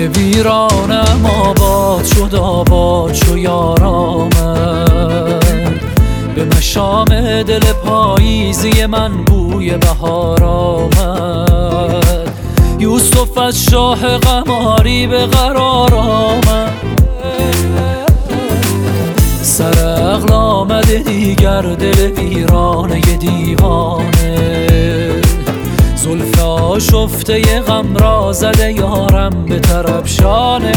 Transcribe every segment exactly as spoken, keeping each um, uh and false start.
ویرانم آباد شد، آباد شو یارامد. به مشام دل پاییزی من بوی بهار آمد. یوسف از شاه قماری به قرار آمد. سر عقل آمده دیگر دل ویرانه دیوانه. زلف آشفته غم را زده یارم به طربشانه.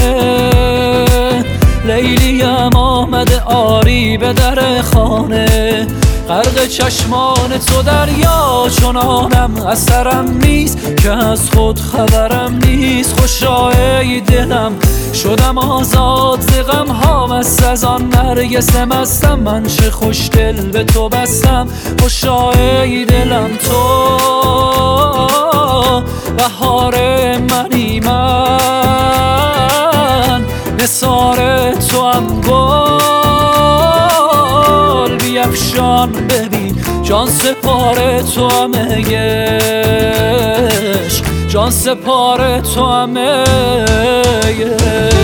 لیلیم آمده آری به در خانه. غرق چشمان تو دریا چنانم اثرم نیست که از خود خبرم نیست. خوشا ای دلم شدم آزاد ز غم ها، مست از آن نرگس مستم. من چه خوش دل به تو بستم. خوشا ای دلم تو بهار منی، من نثار تو هم گل بیفشان. ببین جان سپار تو هم عشق، جان سپار تو هم عشق.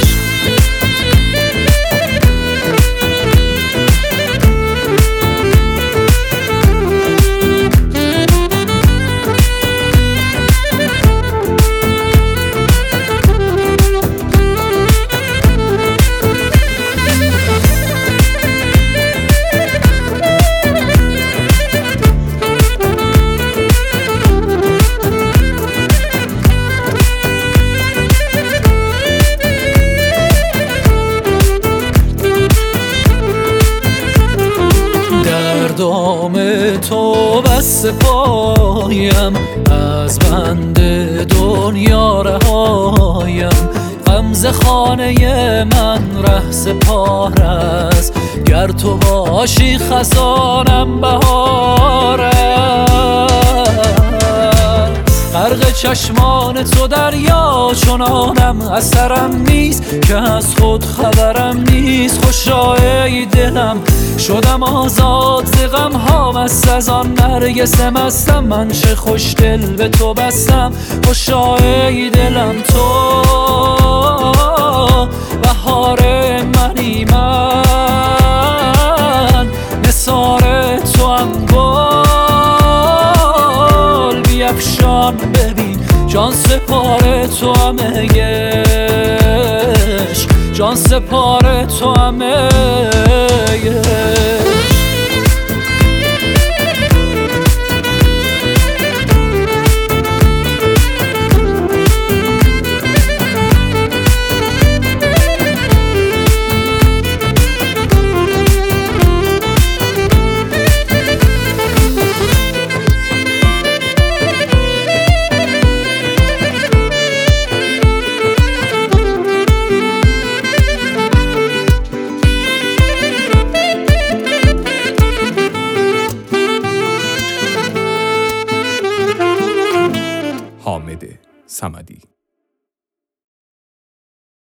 دام تو بس پایم، از بند دنیا رهایم. غمزه خانه من ره سپار است، گر تو باشی خزانم بهار است. غرق چشمان تو دریا چنانم اثرم نیست که از خود خبرم نیست. خوشا ای دلم شدم آزاد ز غم ها، مست از آن نرگس مستم. من چه خوش دل به تو بستم. خوشا ای دلم تو بهار منی، من نثار تو هم گل بیفشان. ببین جان سپار تو هم عشق، جان سپار تو هم عشق. حامد صمدی.